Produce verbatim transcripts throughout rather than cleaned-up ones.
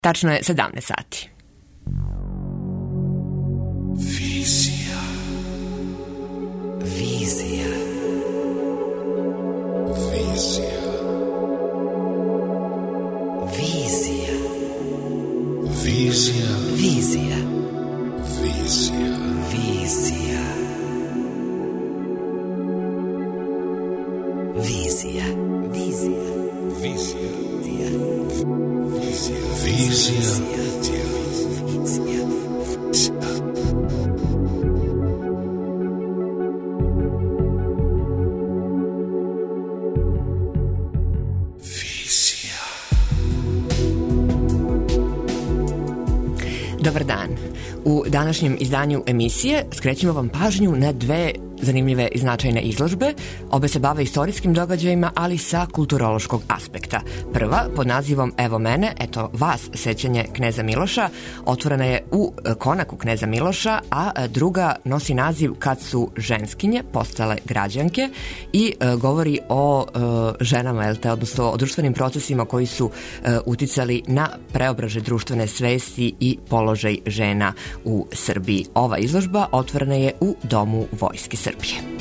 Tačno je sedamnaest sati. Vizija. Vizija. Vizija. Vizija. Vizija. Vizija. Vizija. Vizija. Vizija. Vizija. Vizija. Vizija. Vizija. Dobar dan. U današnjem izdanju emisije skrećemo vam pažnju na dve zanimljive i značajne izložbe. Obe se bave istorijskim događajima, ali sa kulturološkog aspekta. Prva, pod nazivom Evo mene, eto vas, sećanje kneza Miloša, otvorena je u konaku kneza Miloša, a druga nosi naziv Kad su ženskinje postale građanke i e, govori o e, ženama, jel te, odnosno o društvenim procesima koji su e, uticali na preobražaj društvene svesti i položaj žena u Srbiji. Ova izložba otvorena je u Domu Vojske Srbije.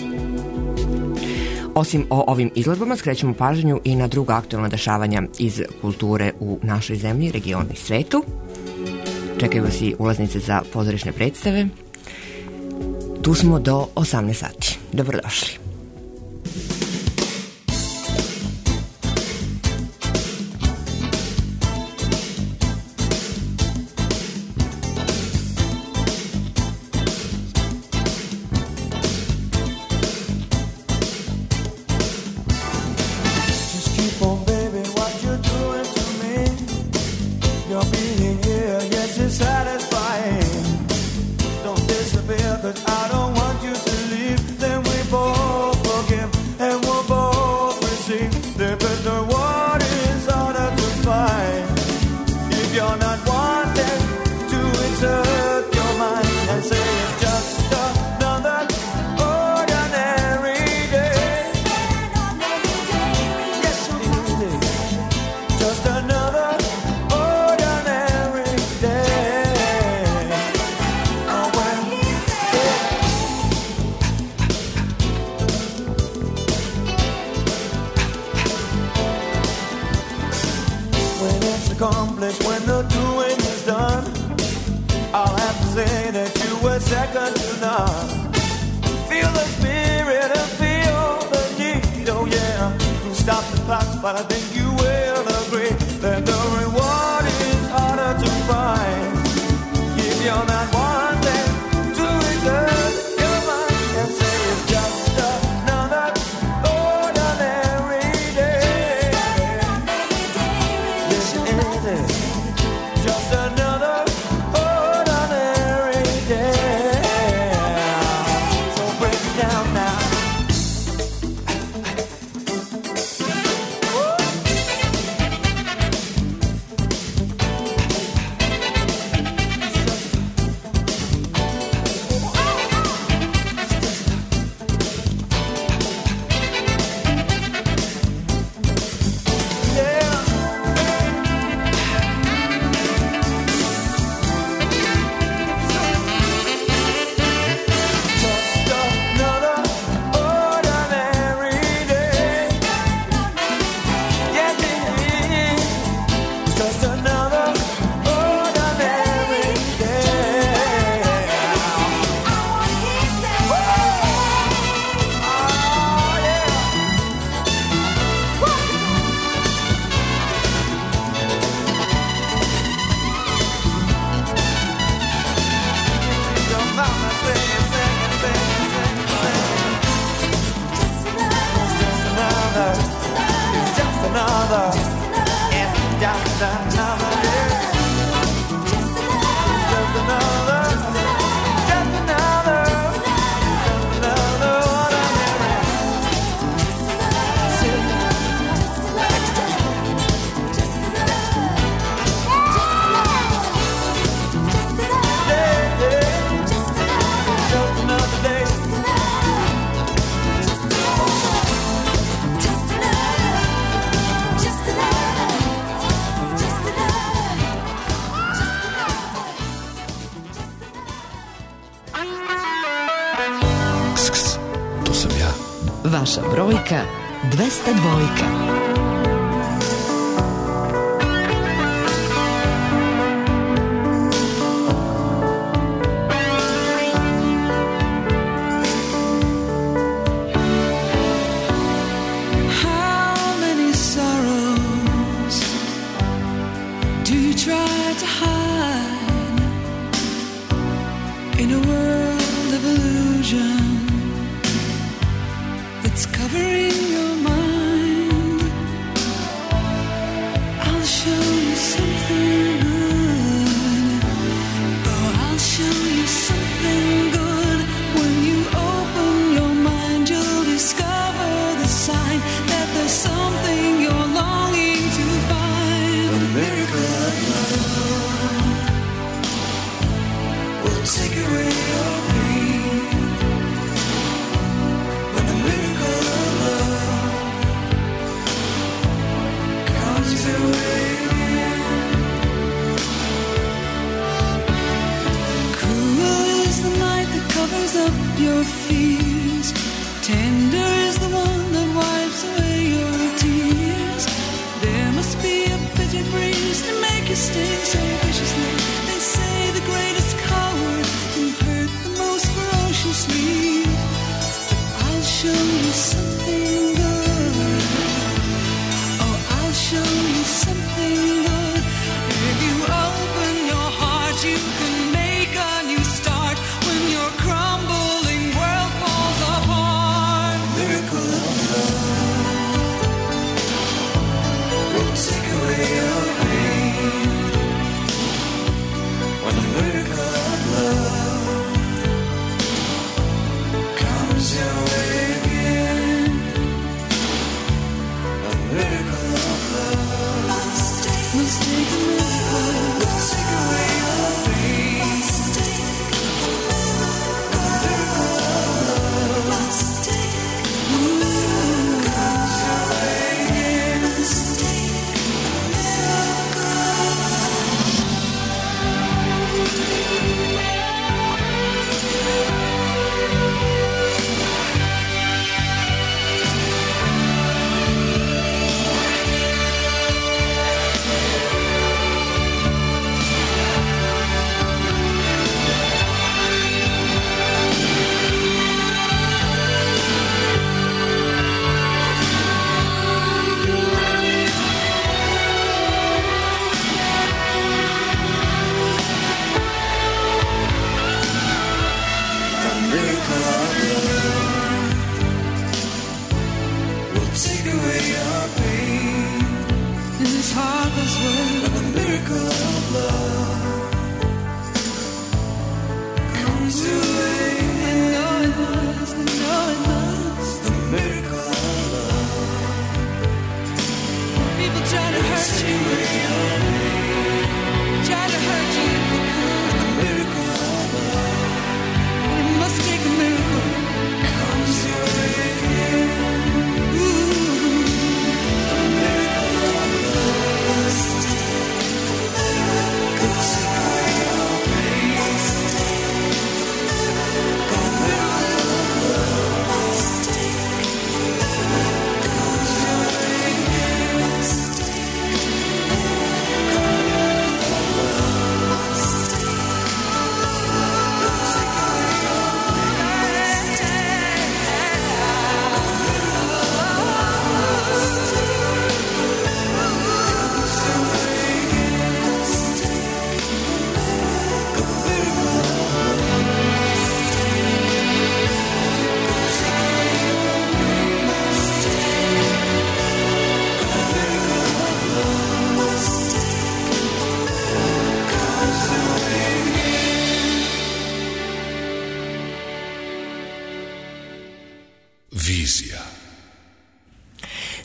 Osim o ovim izložbama, skrećemo pažnju i na druga aktualna dešavanja iz kulture u našoj zemlji, regionu i svetu. Čekaju vas i ulaznice za pozorišne predstave. Tu smo do osamnaest sati. Dobrodošli. Yeah. Vaša brojka dvesta dva.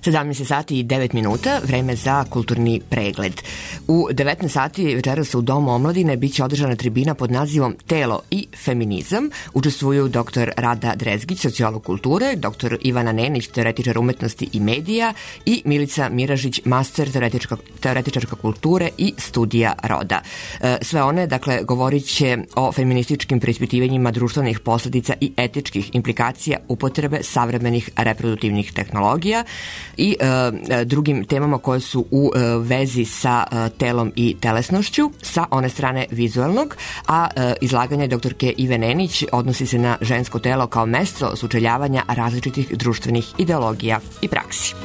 sedamnaest sati i devet minuta, vreme za kulturni pregled. U devetnaest sati večeras u Domu omladine biće održana tribina pod nazivom Telo i feminizam. Učestvuju doktor Rada Drezgić, sociolog kulture, doktor Ivana Nenić, teoretičar umetnosti i medija i Milica Miražić, master teoretička, teoretičarka kulture i studija roda. Sve one, dakle, govorit će o feminističkim preispitivanjima društvenih posledica i etičkih implikacija upotrebe savremenih reproduktivnih tehnologija i e, drugim temama koje su u e, vezi sa e, telom i telesnošću sa one strane vizualnog, a e, izlaganje doktorke Ive Nenić odnosi se na žensko telo kao mesto sučeljavanja različitih društvenih ideologija i praksi.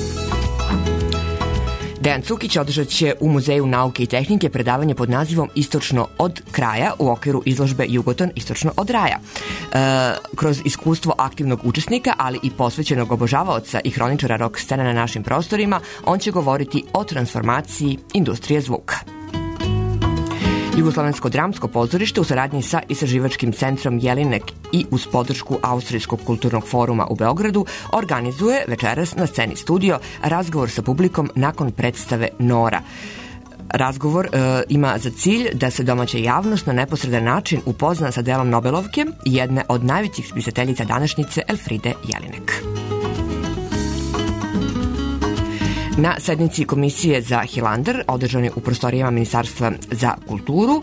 Dejan Cukić održat će u Muzeju nauke i tehnike predavanje pod nazivom Istočno od kraja u okviru izložbe Jugoton istočno od raja. E, kroz iskustvo aktivnog učesnika, ali i posvećenog obožavaoca i hroničara rock scene na našim prostorima, on će govoriti o transformaciji industrije zvuka. Jugoslovensko dramsko pozorište u saradnji sa istraživačkim centrom Jelinek i uz podršku Austrijskog kulturnog foruma u Beogradu organizuje večeras na sceni Studio razgovor sa publikom nakon predstave Nora. Razgovor e, ima za cilj da se domaća javnost na neposredan način upozna sa delom Nobelovke, jedne od najvećih spisateljica današnjice Elfride Jelinek. Na sednici Komisije za Hilandar, održane u prostorijama Ministarstva za kulturu,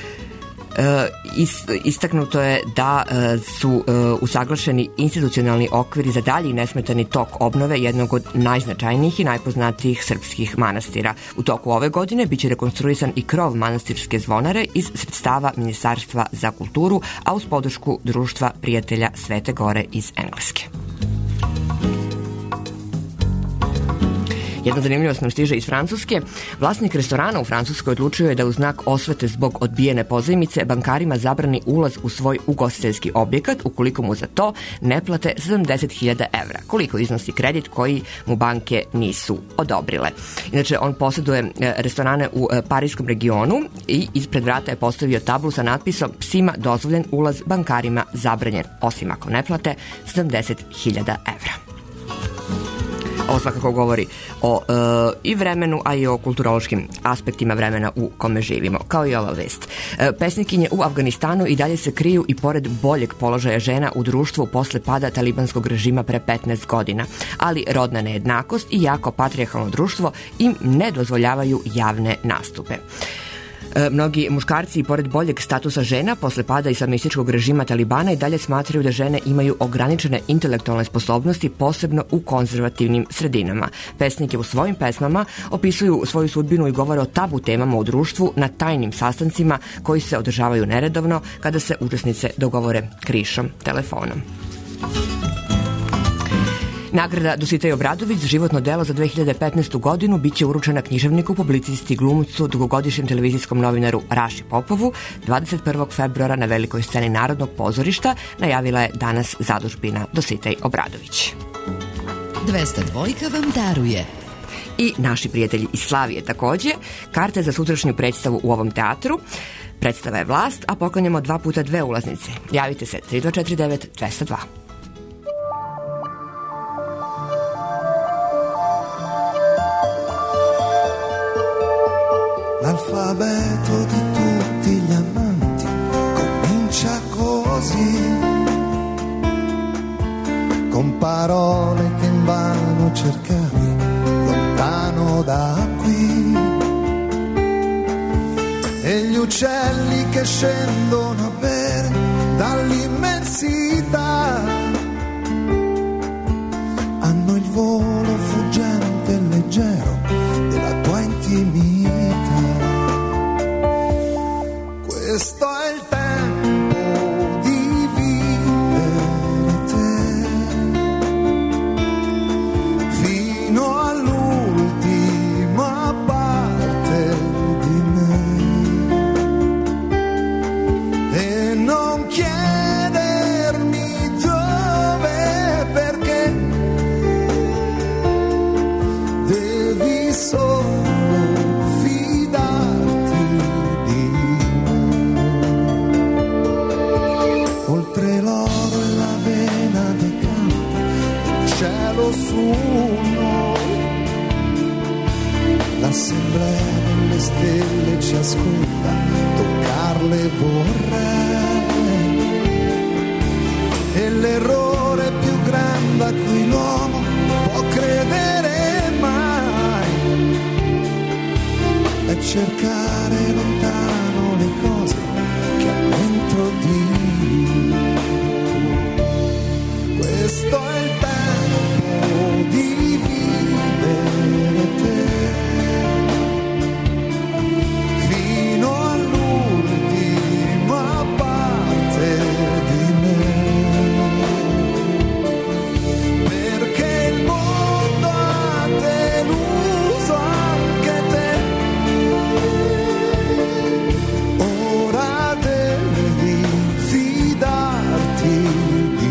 istaknuto je da su usaglašeni institucionalni okviri za dalji nesmetani tok obnove jednog od najznačajnijih i najpoznatijih srpskih manastira. U toku ove godine biće rekonstruisan i krov manastirske zvonare iz sredstava Ministarstva za kulturu, a uz podršku Društva prijatelja Svete Gore iz Engleske. Jedna zanimljivost nam stiže iz Francuske. Vlasnik restorana u Francuskoj odlučio je da u znak osvete zbog odbijene pozajmice bankarima zabrani ulaz u svoj ugostiteljski objekat ukoliko mu za to ne plate sedamdeset hiljada evra, koliko iznosi kredit koji mu banke nisu odobrile. Inače, on posjeduje restorane u parijskom regionu i ispred vrata je postavio tablu sa natpisom psima dozvoljen ulaz, bankarima zabranjen, osim ako ne plate sedamdeset hiljada evra. Ovo svakako govori o e, i vremenu, a i o kulturološkim aspektima vremena u kome živimo, kao i ova vest. E, pesnikinje u Afganistanu i dalje se kriju i pored boljeg položaja žena u društvu posle pada talibanskog režima pre petnaest godina, ali rodna nejednakost i jako patrijarhalno društvo im ne dozvoljavaju javne nastupe. Mnogi muškarci i pored boljeg statusa žena posle pada islamističkog režima Talibana i dalje smatraju da žene imaju ograničene intelektualne sposobnosti, posebno u konzervativnim sredinama. Pesnike u svojim pesmama opisuju svoju sudbinu i govore o tabu temama u društvu na tajnim sastancima koji se održavaju neredovno kada se učesnice dogovore krišom telefonom. Nagrada Dositej Obradović za životno delo za dve hiljade petnaestu godinu biće uručena književniku, publicisti, glumcu, dugogodišnjem televizijskom novinaru Raši Popovu dvadeset prvog februara na velikoj sceni Narodnog pozorišta, najavila je danas zadužbina Dositej Obradović. dvesta dvojka vam daruje. I naši prijatelji iz Slavije takođe, karte za sutrašnju predstavu u ovom teatru. Predstava je Vlast, a poklanjamo dva puta dve ulaznice. Javite se tri dva četiri devet dva zero dva. L'alfabeto di tutti gli amanti comincia così, con parole che invano cercavi lontano da qui, e gli uccelli che scendono a bere dall'immensità hanno il volo fuggente e leggero della tua intimità. Questo è il tempo di vivere te fino all'ultima parte di me, e non chiedermi dove, perché devi solo fidarti di me. vita, toccarle vorrei. E l'errore più grande a cui l'uomo può credere mai è cercare lontano le cose che ha dentro di lui. Questo è il tempo di vivere te fino all'ultima parte di me, perché il mondo ha deluso anche te. Ora devi fidarti di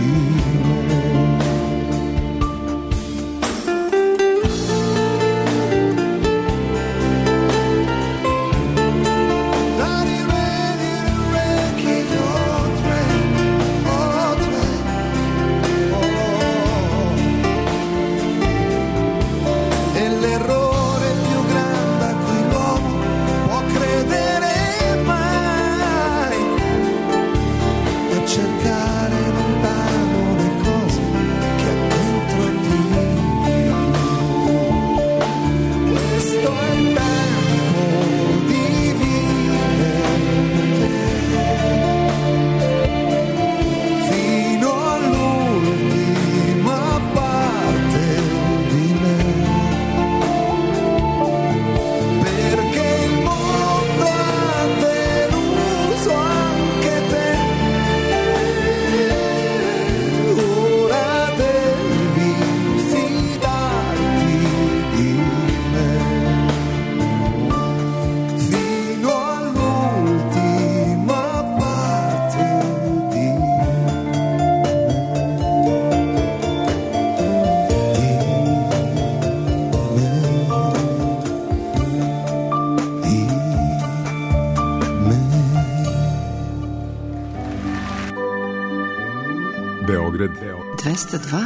dvesta dva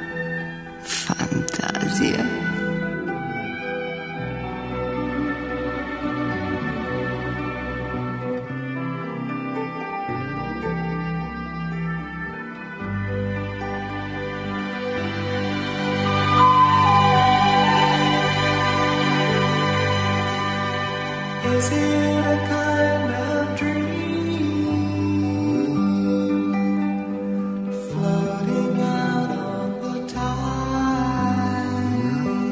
Fantazija. Is it a kind of dream floating out on the tide?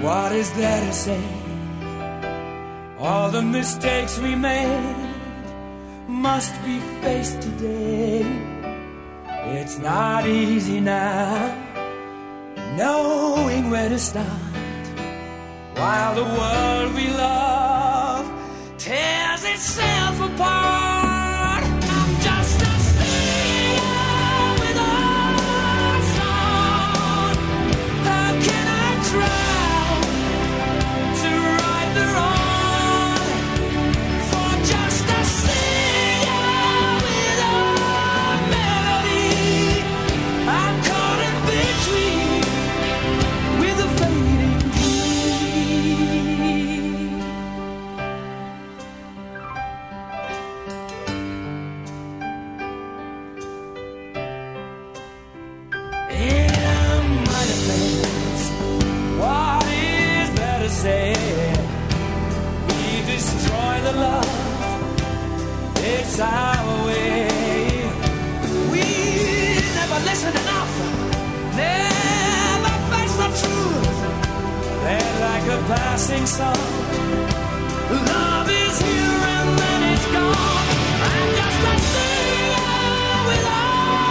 What is there to say? All the mistakes we made must be faced today. It's not easy now, knowing where to start, while the world we love tears itself apart. I'm just a singer with a song. How can I try to right the wrong? For just a singer with a melody, I'm caught in between with a fading dream. In a minor place, what is there to say? We destroy the love, it's our way. We never listen enough, never face the truth. They're like a passing song. Love is here and then it's gone. I'm just a singer with a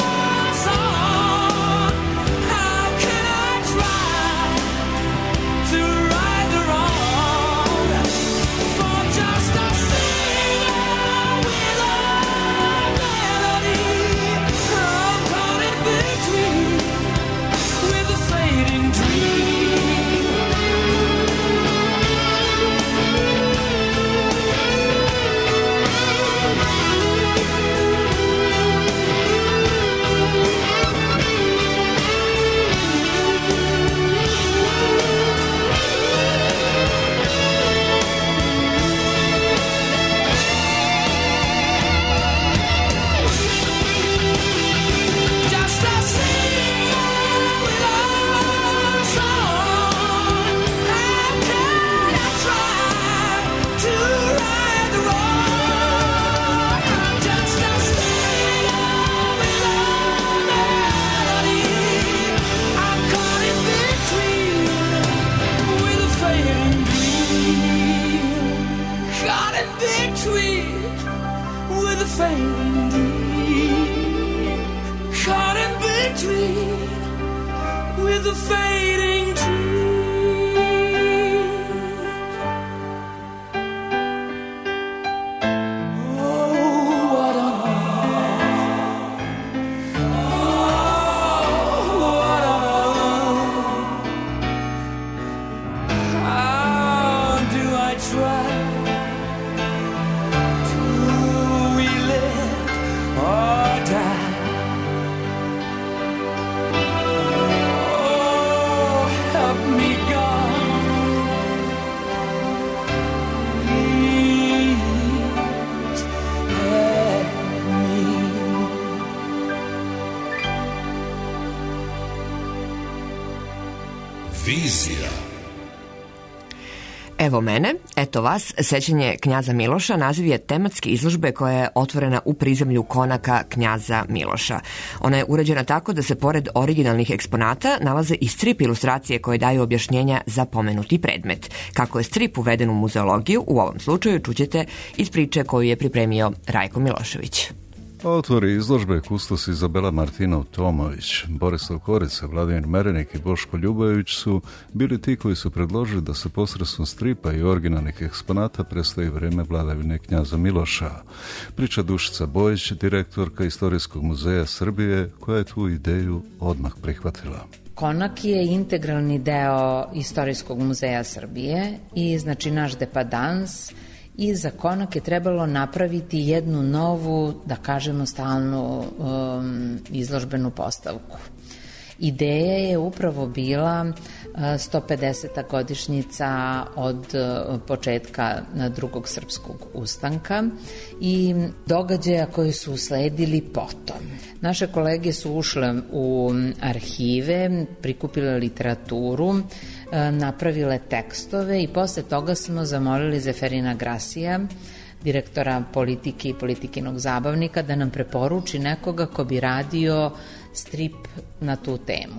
song. How can I try to right the wrong? For just a singer with a melody, I'm caught in between with a fading dream. Just a singer with a song. How can I try to right the wrong? I'm just a singer with a melody. I'm caught in between with a fading dream. Caught in between with a fading dream. Caught in between with a fading dream. Oh, what a love. Oh, what a love. How do I try to we live or die? Oh, help me, God. Please help me. Vizija. Evo mene, eto vas, sećanje Knjaza Miloša naziv je tematske izložbe koja je otvorena u prizemlju konaka Knjaza Miloša. Ona je urađena tako da se pored originalnih eksponata nalaze i strip ilustracije koje daju objašnjenja za pomenuti predmet. Kako je strip uveden u muzeologiju, u ovom slučaju čućete iz priče koju je pripremio Rajko Milošević. Autori izložbe kustos Izabela Martinov-Tomović, Borislav Korica, Vladimir Merenik i Boško Ljubojević su bili ti koji su predložili da se posredstvom stripa i originalnih eksponata predstavi vreme vladavine Knjaza Miloša. Priča Dušica Bojić, direktorka Istorijskog muzeja Srbije, koja je tu ideju odmah prihvatila. Konak je integralni deo Istorijskog muzeja Srbije i znači naš depadans, i za Konak je trebalo napraviti jednu novu, da kažemo, stalnu um, izložbenu postavku. Ideja je upravo bila sto pedeseta godišnjica od početka drugog srpskog ustanka i događaja koji su usledili potom. Naše kolege su ušle u arhive, prikupile literaturu, napravile tekstove i posle toga smo zamolili Zeferina Grasija, direktora politike i politikinog zabavnika, da nam preporuči nekoga ko bi radio strip na tu temu.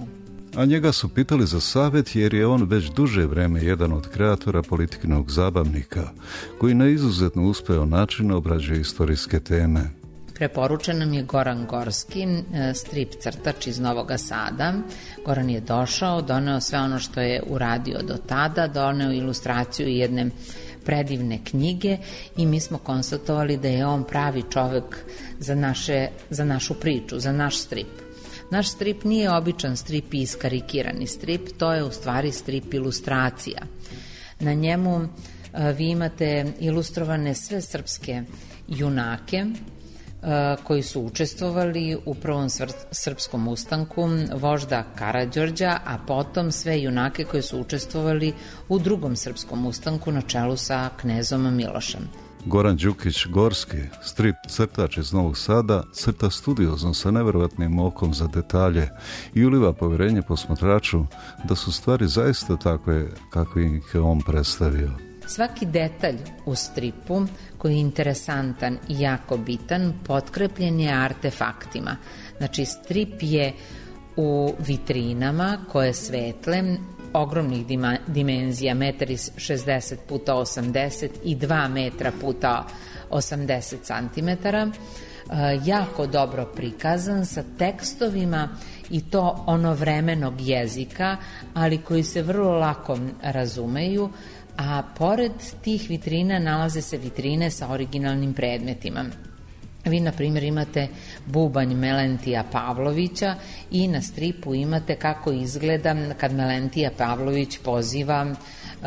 A njega su pitali za savjet jer je on već duže vreme jedan od kreatora Politikinog zabavnika, koji na izuzetno uspeo način obrađuje istorijske teme. Preporučen nam je Goran Gorski, strip crtač iz Novog Sada. Goran je došao, doneo sve ono što je uradio do tada, doneo ilustraciju jedne predivne knjige i mi smo konstatovali da je on pravi čovek za, naše, za našu priču, za naš strip. Naš strip nije običan strip i iskarikirani strip, to je u stvari strip ilustracija. Na njemu vi imate ilustrovane sve srpske junake koji su učestvovali u prvom srpskom ustanku, vožda Karađorđa, a potom sve junake koji su učestvovali u drugom srpskom ustanku na čelu sa knezom Milošem. Goran Đukić-Gorski, strip crtač iz Novog Sada, crta studiozno sa neverovatnim okom za detalje i uliva povjerenje posmatraču da su stvari zaista takve kakve ih je on predstavio. Svaki detalj u stripu koji je interesantan i jako bitan potkrepljen je artefaktima. Znači strip je u vitrinama koje svetle ogromnih dima, dimenzija, metar šezdeset puta osamdeset i dva metra puta osamdeset centimetara, jako dobro prikazan sa tekstovima i to onovremenog jezika, ali koji se vrlo lako razumeju, a pored tih vitrina nalaze se vitrine sa originalnim predmetima. Vi, na primjer, imate bubanj Melentija Pavlovića i na stripu imate kako izgleda kad Melentija Pavlović poziva uh,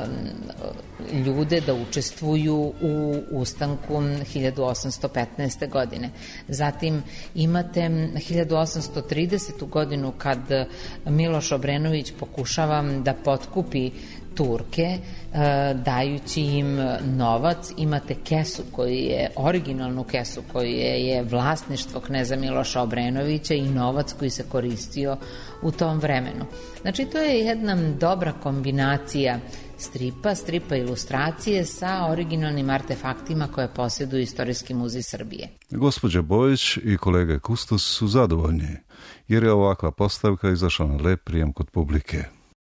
ljude da učestvuju u ustanku hiljadu osamsto petnaeste. godine. Zatim imate hiljadu osamsto tridesetu. godinu kad Miloš Obrenović pokušava da potkupi Turke, dajući im novac. Imate kesu koji je, originalnu kesu koji je, je vlasništvo kneza Miloša Obrenovića i novac koji se koristio u tom vremenu. Znači, to je jedna dobra kombinacija stripa, stripa ilustracije sa originalnim artefaktima koje posjeduju Istorijski muzej Srbije. Gospođa Bojić i kolega Kustos su zadovoljni, jer je ovakva postavka izašla na lep prijem kod publike.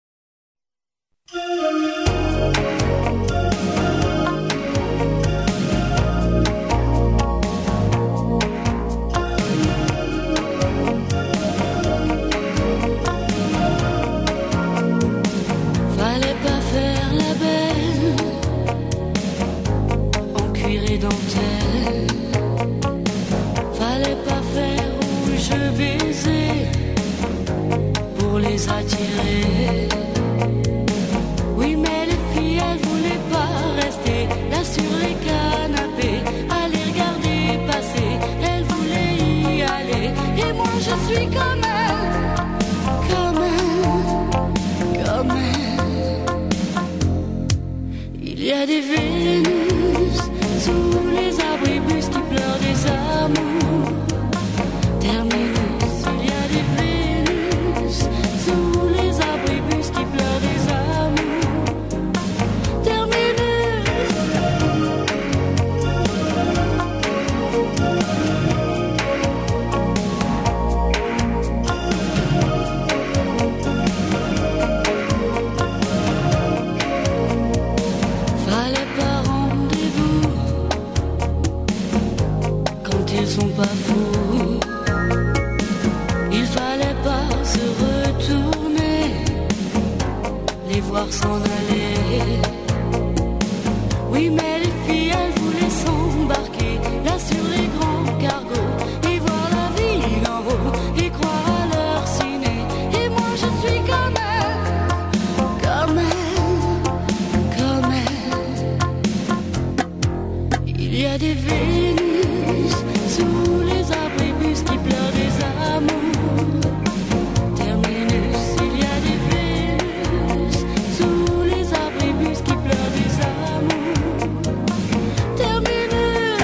Attirer. Oui, mais les filles, elles voulaient pas rester là sur les canapés, à les regarder passer. Elles voulaient y aller, et moi je suis comme elle, comme elle, comme elle. Il y a des Vénus sous les abribus qui pleurent des amours. Terminus. S'en aller. Oui, mais les filles, elles voulaient s'embarquer là sur les grands cargos et voir la ville en haut et croire à leur ciné. Et moi, je suis comme elle, comme elle, comme elle. Il y a des Vénus sous les abribus qui pleurent des amours. Terminus, il y a des Vénus sous les abribus qui pleurent des amours. Terminus.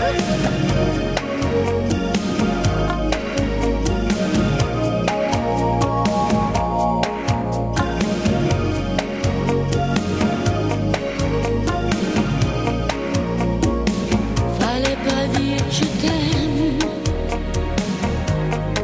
Fallait pas dire je t'aime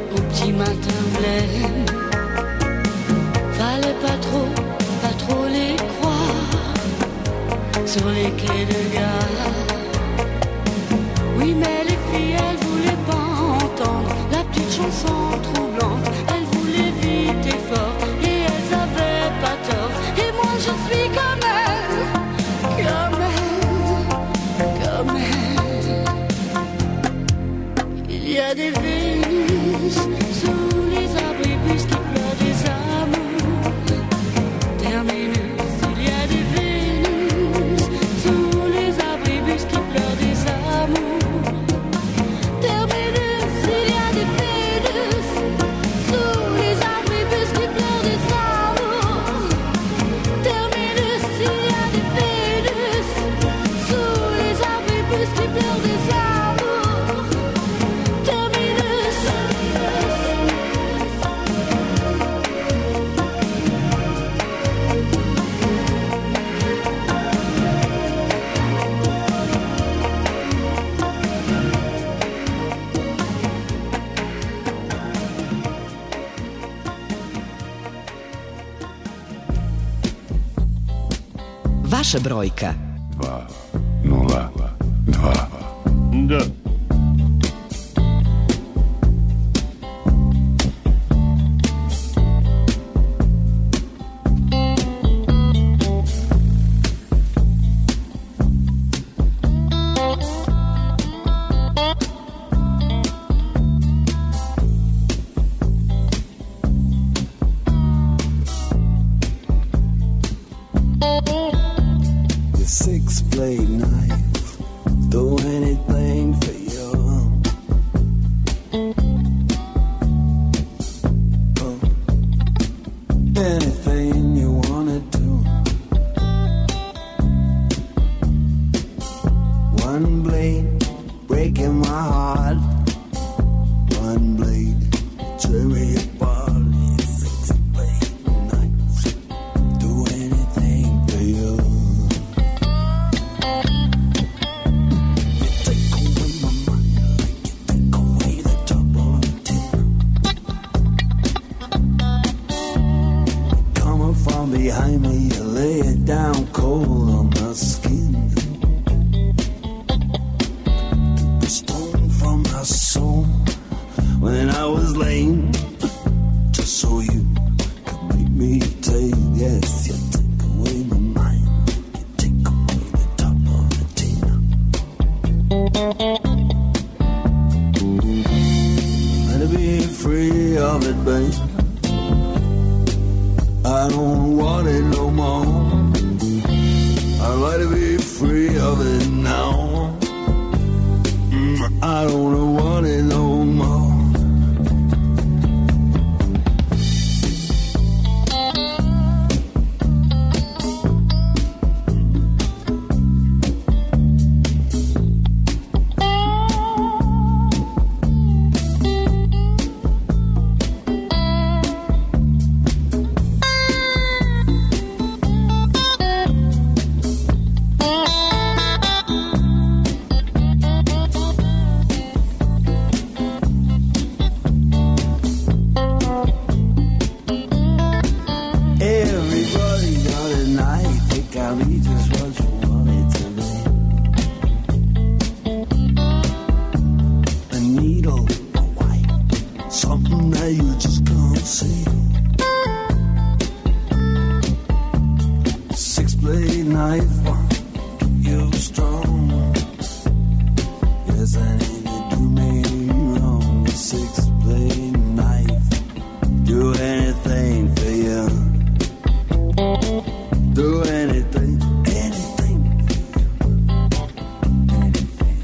les clés de gare. Oui, mais les filles, elles voulaient pas entendre la petite chanson troublante. Elles voulaient vite et fort, et elles avaient pas tort. Et moi, je suis comme elles, comme elles, comme elles. Il y a des Vénus sous les abribus qui pleurent des amours. Terminus, il y a des Vénus sous les abribus qui pleurent des amours. Terminus, il y a des Vénus sous les abribus qui pleurent des amours. Terminus, il y a des Vénus sous les abribus qui pleurent des amours. Terminus. Vaša brojka. dva nula dva. Da. Your six blade knife, do anything for you. Oh, anything you wanna do. One blade breaking my heart. One blade tear me apart. Your six blade knife, do anything for you. Behind me, you lay it down cold on my skin. Took the stone from my soul when I was lame, just so you could make me take. Yes, you take away my mind, you take away the top of the tin. Let it be free of it, babe. I don't want it no more. I'd like to be free of it now. Mm, I don't want it no more. Everybody got a knife, it can be just what you want it to be. A needle, a white, something that you just can't see. Six blade knife, you strong. Yes, I need to do me wrong. Six blade knife, do anything for you. Do anything, anything, anything.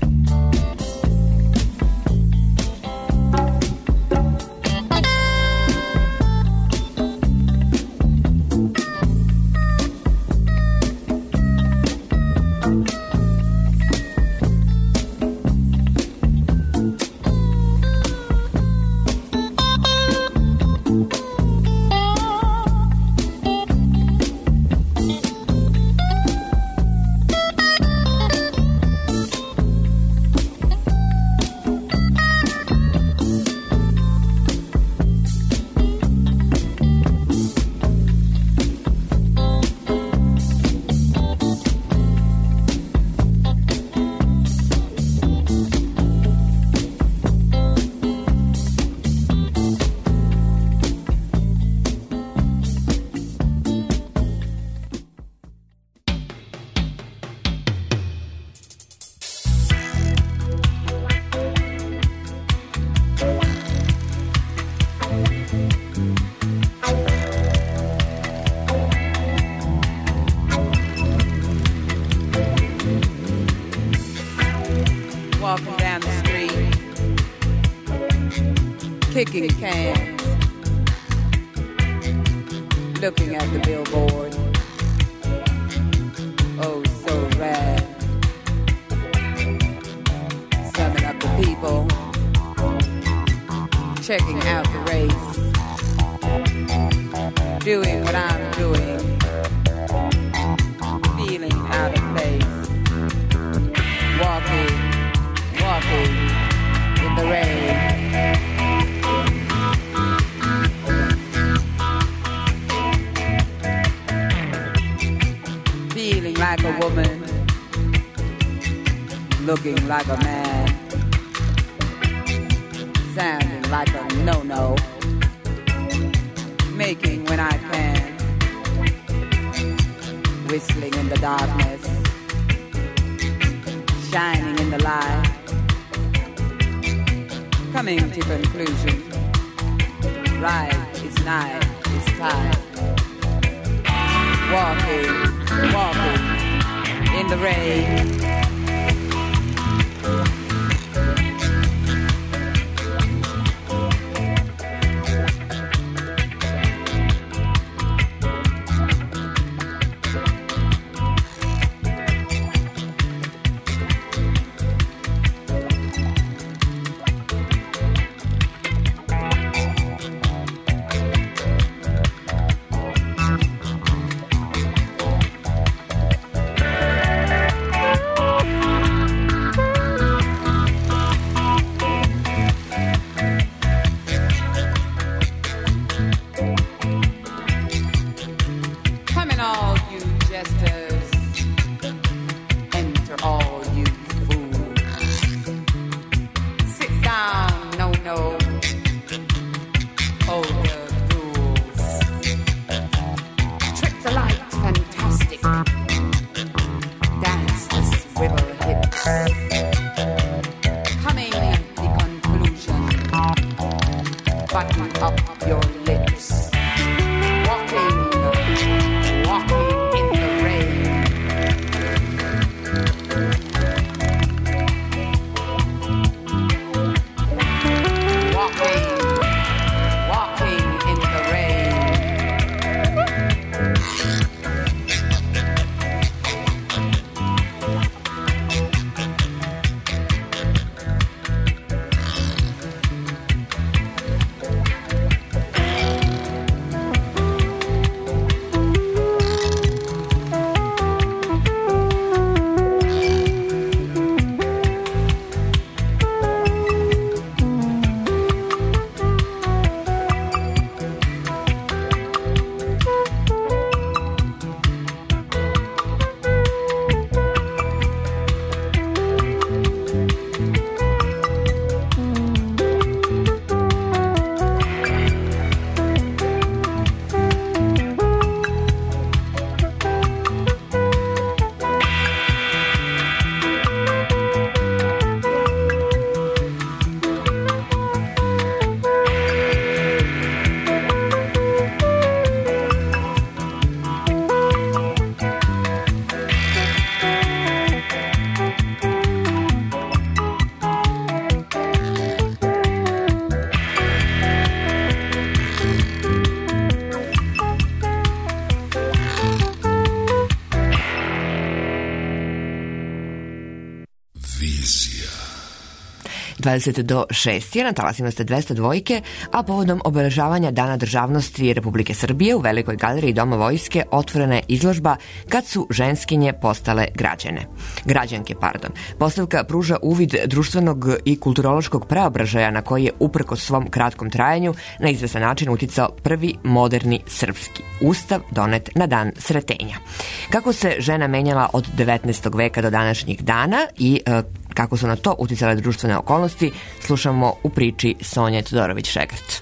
kicking cans, looking at the billboard. Oh, so rad. Summing up the people, checking out the race, doing what I'm doing, feeling out of place, walking, walking in the rain. Feeling like a woman, looking like a man, sounding like a no-no, making when I can, whistling in the darkness, shining in the light, coming to conclusion, right is night is time, walking, walking in the rain. dvadeset do šest je, na talasima ste dvesta dvojke, a povodom obeležavanja Dana državnosti Republike Srbije u Velikoj galeriji Doma vojske otvorena je izložba Kad su ženskinje postale građane. Građanke, pardon. Postavka pruža uvid društvenog i kulturološkog preobražaja na koji je uprkos svom kratkom trajanju na izvestan način uticao prvi moderni srpski ustav donet na dan Sretenja. Kako se žena menjala od devetnaestog veka do današnjih dana i e, kako su na to uticale društvene okolnosti, slušamo u priči Sonje Todorović-Šegrt.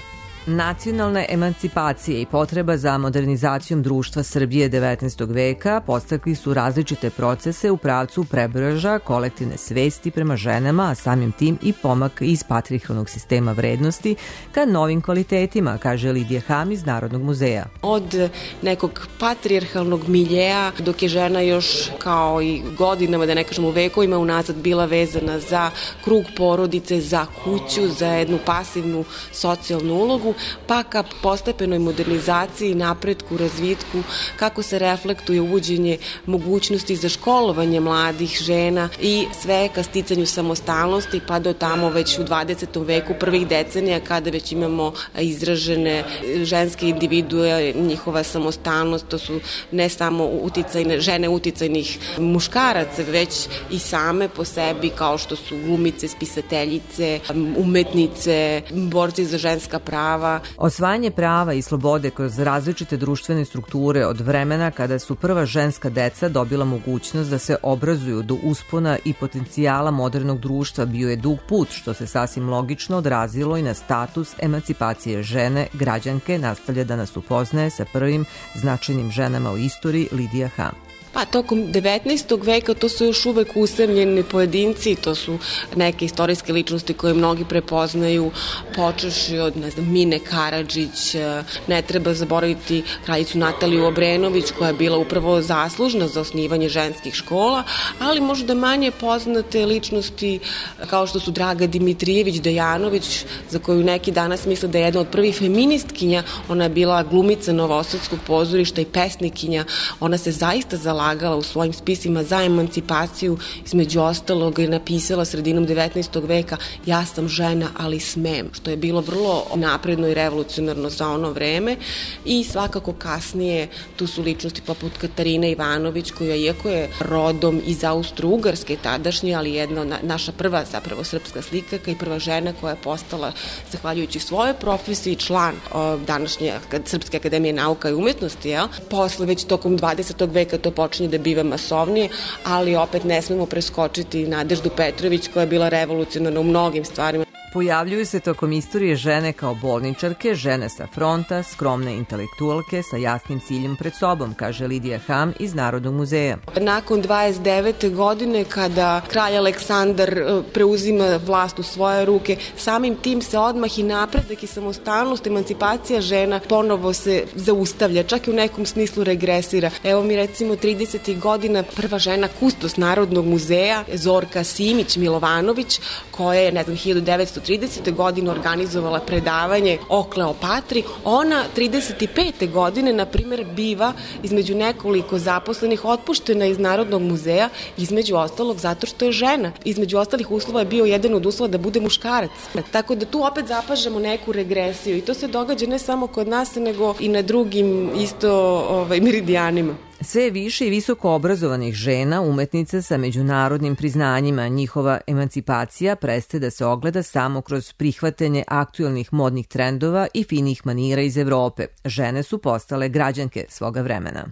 Nacionalna emancipacija i potreba za modernizacijom društva Srbije devetnaestog veka podstakli su različite procese u pravcu prebraža kolektivne svesti prema ženama, a samim tim i pomak iz patrijarhalnog sistema vrednosti ka novim kvalitetima, kaže Lidija Ham iz Narodnog muzeja. Od nekog patrijarhalnog miljeja, dok je žena još kao i godinama, da ne kažemo vekovima unazad, bila vezana za krug porodice, za kuću, za jednu pasivnu socijalnu ulogu, pa ka postepenoj modernizaciji, napretku, razvitku, kako se reflektuje uvođenje mogućnosti za školovanje mladih žena i sve ka sticanju samostalnosti, pa do tamo već u dvadesetom veku, prvih decenija, kada već imamo izražene ženske individue, njihova samostalnost, to su ne samo uticajne, žene uticajnih muškaraca, već i same po sebi, kao što su glumice, spisateljice, umetnice, borci za ženska prava. Osvajanje prava i slobode kroz različite društvene strukture od vremena kada su prva ženska deca dobila mogućnost da se obrazuju do uspona i potencijala modernog društva bio je dug put, što se sasvim logično odrazilo i na status emancipacije žene, građanke, nastavlja da nas upoznaje sa prvim značajnim ženama u istoriji Lidija Ham. Pa tokom devetnaestog veka to su još uvek usamljeni pojedinci, to su neke istorijske ličnosti koje mnogi prepoznaju, počeši od, ne znam, Mine Karadžić, ne treba zaboraviti kraljicu Nataliju Obrenović, koja je bila upravo zaslužna za osnivanje ženskih škola, ali možda manje poznate ličnosti kao što su Draga Dimitrijević Dejanović, za koju neki danas misle da je jedna od prvih feministkinja. Ona je bila glumica Novosadskog pozorišta i pesnikinja, ona se zaista zalagala u svojim spisima za emancipaciju, između ostalog je napisala sredinom devetnaestog veka ja sam žena, ali smem, što je bilo vrlo napredno i revolucionarno za ono vreme. I svakako kasnije tu su ličnosti poput Katarine Ivanović, koja iako je rodom iz Austro-Ugarske tadašnje, ali jedna od naša prva zapravo srpska slikarka i prva žena koja je postala, zahvaljujući svojoj profesiji, član o, današnje Srpske akademije nauka i umetnosti. Jel? Posle već tokom dvadesetog veka to počinje da biva masovnije, ali opet ne smemo preskočiti Nadeždu Petrović, koja je bila revolucionarna u mnogim stvarima. Pojavljuju se tokom istorije žene kao bolničarke, žene sa fronta, skromne intelektualke sa jasnim ciljem pred sobom, kaže Lidija Ham iz Narodnog muzeja. Nakon dvadeset devete godine, kada kralj Aleksandar preuzima vlast u svoje ruke, samim tim se odmah i napredak i samostalnost, emancipacija žena ponovo se zaustavlja, čak i u nekom smislu regresira. Evo mi recimo tridesetih godina prva žena kustos Narodnog muzeja, Zorka Simić Milovanović, koja je, ne znam, hiljadu devetsto tridesete godine organizovala predavanje o Kleopatri. Ona trideset pete godine, na primjer, biva između nekoliko zaposlenih otpuštena iz Narodnog muzeja, između ostalog zato što je žena. Između ostalih uslova je bio jedan od uslova da bude muškarac. Tako da tu opet zapažamo neku regresiju i to se događa ne samo kod nas, nego i na drugim isto ovaj, meridijanima. Sve više i visoko obrazovanih žena, umetnica sa međunarodnim priznanjima, njihova emancipacija prestaje da se ogleda samo kroz prihvatanje aktuelnih modnih trendova i finih manira iz Evrope. Žene su postale građanke svoga vremena.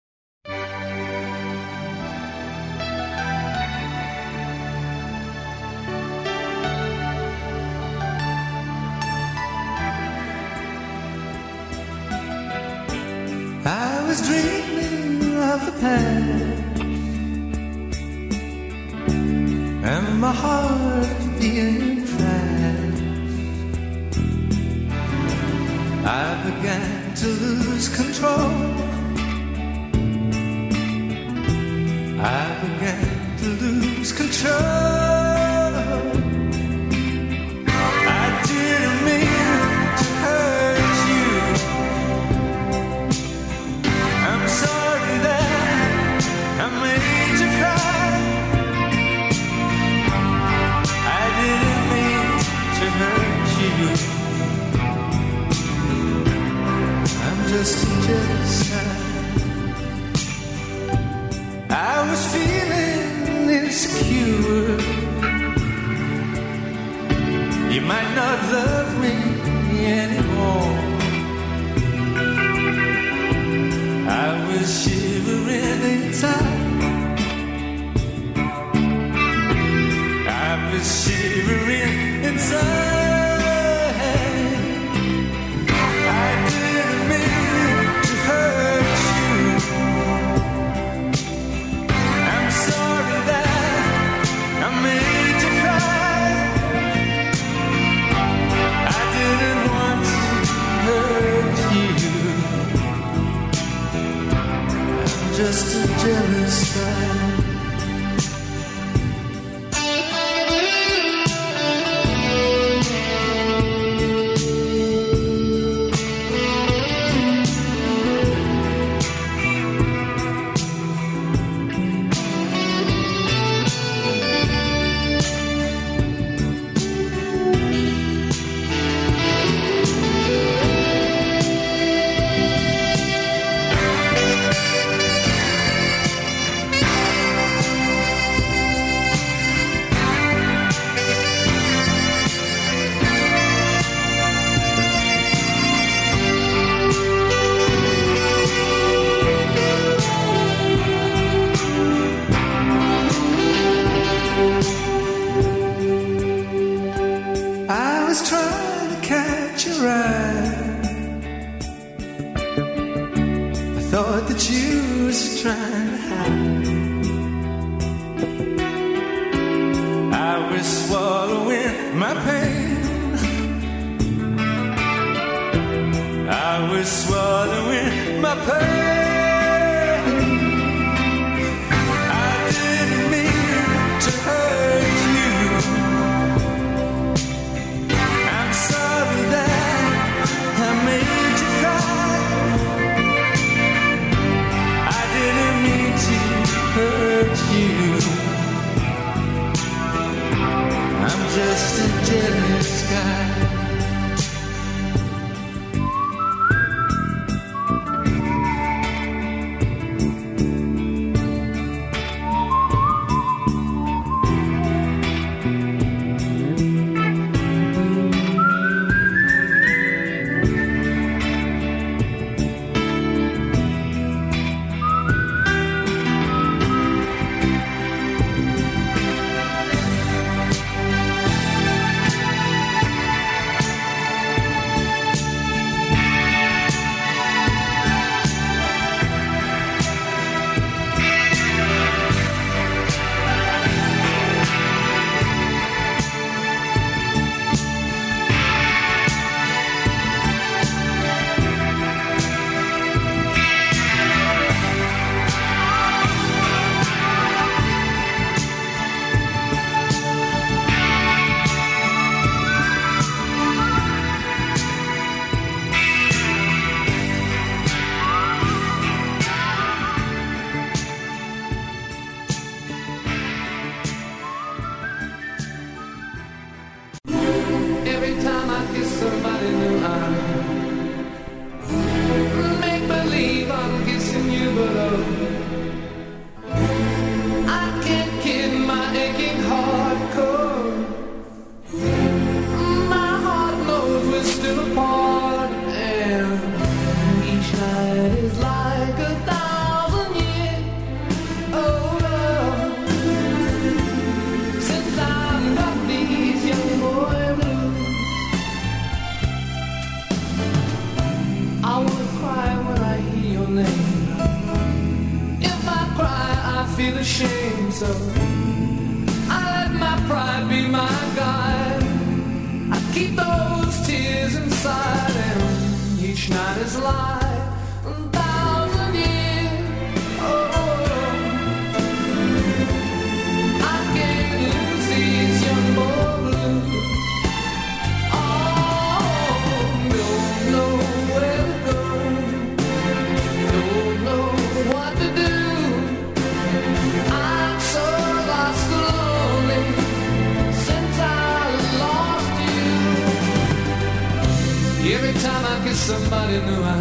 I was dreaming of the past and my heart being fast. I began to lose control. I began to lose control. I didn't mean to hurt you. I'm sorry that I made you cry. I didn't mean to hurt you. I'm just a jealous side. I was feeling insecure. You might not love me anymore. I was shivering inside. I was shivering inside. that you was trying to hide. I was swallowing my pain. I was swallowing my pain. I didn't mean to hurt you. I'm sorry that I made you cry. I didn't mean to hurt you. I'm just a jealous guy. Somebody knew I,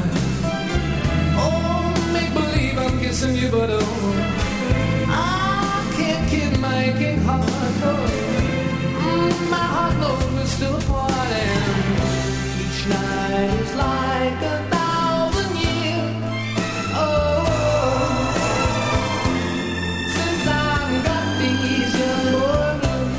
oh, make believe I'm kissing you, but oh, I can't kid my aching heart. Mm, my heart knows we're still apart, and each night is like a thousand years. Oh, since I've got these young boy blues.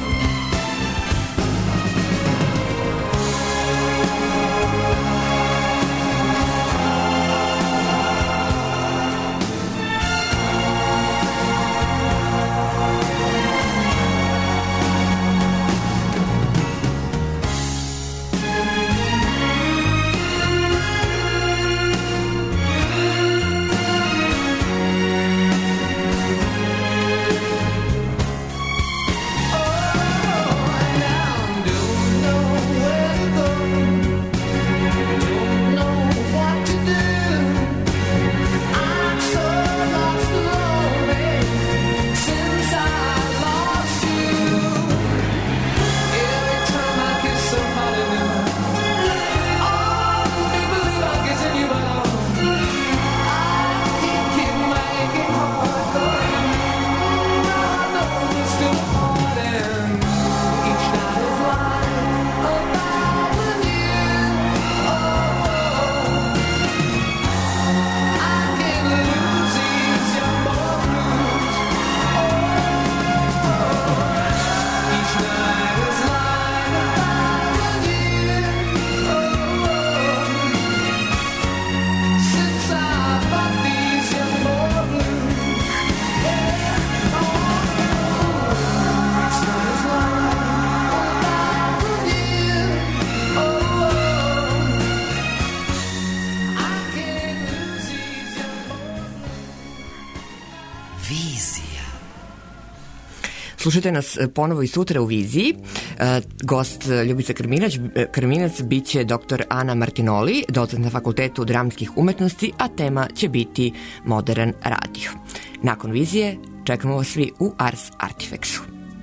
slušajte nas ponovo i sutra u Viziji. Gost Ljubica Krminac, Krminac bit će doktor Ana Martinoli, docent na Fakultetu dramskih umetnosti, a tema će biti modern radio. Nakon Vizije čekamo vas svi u Ars Artifexu.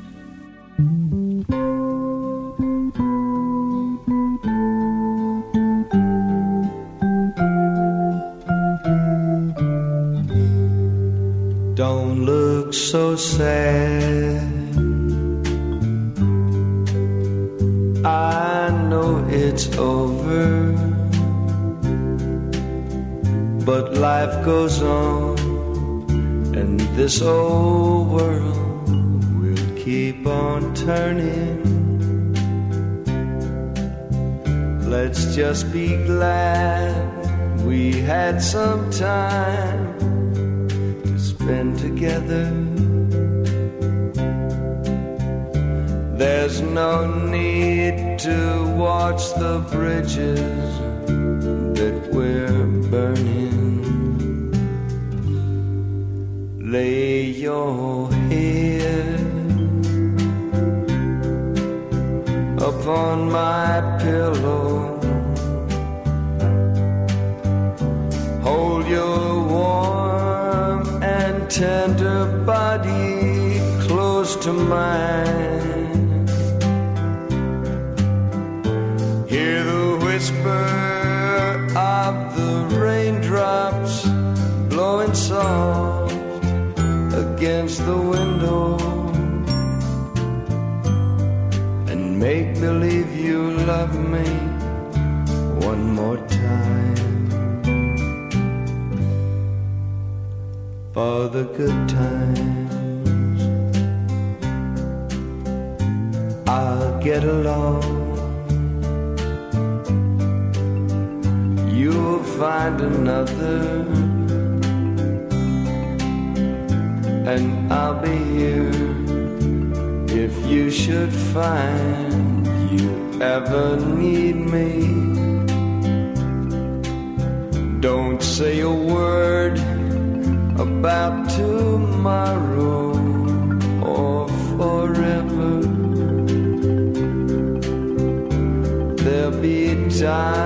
Don't look so sad. I know it's over, but life goes on, and this old world will keep on turning. Let's just be glad we had some time been together. There's no need to watch the bridges that we're burning. Lay your head upon my pillow, hold your warm tender body close to mine. Hear the whisper of the raindrops blowing soft against the window, and make believe you love me one more time. For the good times, I'll get along. You'll find another, and I'll be here if you should find you ever need me. Don't say a word about tomorrow or forever. There'll be time